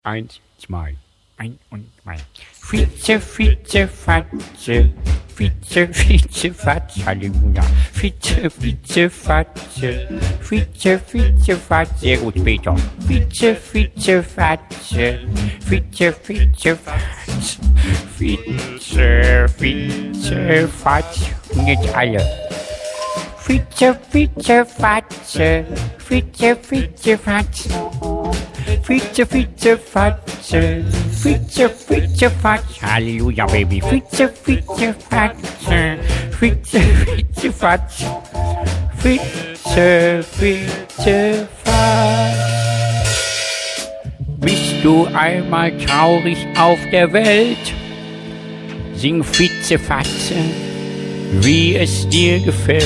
Eins, zwei. Ein und zwei. Vize, Fatze. Vize, Fatze. Halleluja. Vize, Fatze. Vize, Fatze. Sehr gut, Peter. Vize, Fatze. Vize, Fatze. Vize, Fatze. Und jetzt alle. Vize, Fatze. Vize, Fatze. Vize, Fatze. Vize, Fatze. Halleluja, Baby. Vize, Fatze. Vize, Fatze. Vize, Fatze. Bist du einmal traurig auf der Welt? Sing Vize, Fatze, wie es dir gefällt.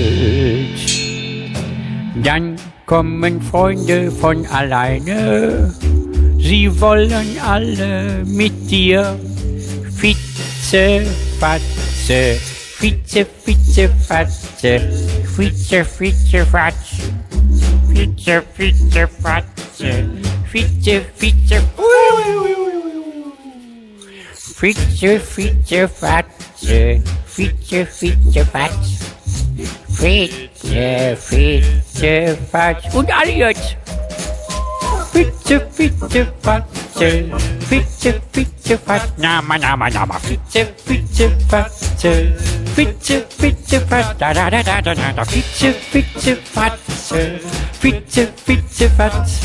Dann kommen Freunde von alleine, sie wollen alle mit dir. Vize, Fatze, Vize, Fatze, Vize, Fatze, Vize, Fatze, Vize, Vize, Fatze, Vize, Fatze. Vize, Fatze. Und alle jetzt. Vize, Fatze. Vize, Fatze. Nama. Vize, Fatze. Vize, Fatze. Da. Vize, Fatze. Vize, Fatze.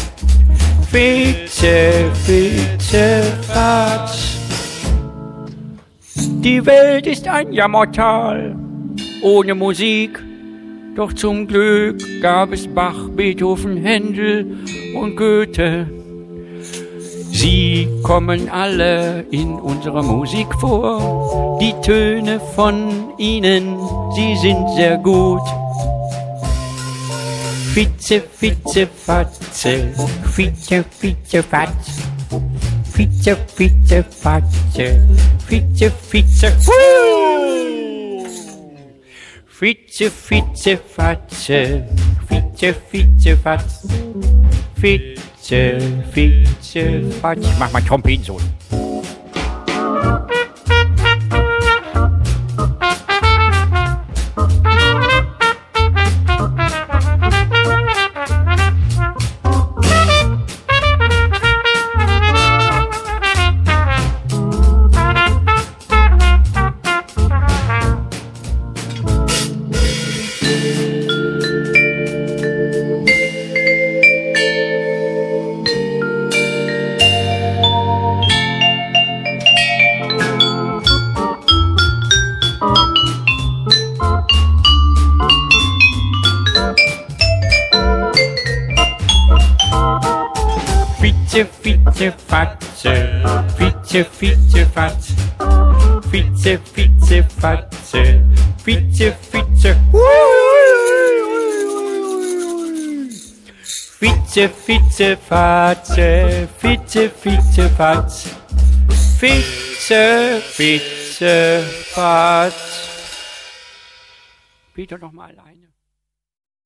Vize, Fatze. Die Welt ist ein Jammertal ohne Musik, doch zum Glück gab es Bach, Beethoven, Händel und Goethe. Sie kommen alle in unserer Musik vor, die Töne von ihnen, sie sind sehr gut. Vize, Fatze, Vize, Fatze. Vize, Fatze, Vize, Vize, Fatze, Vize, Fatze, Vize, Fatze. Ich mach mal Trompetensolo. Vize, Fatze, Vize, Fatze, Vize, Fatze, Vize, Vize, Fatze, Vize, Fatze, Vize, Fatze. Peter noch mal alleine.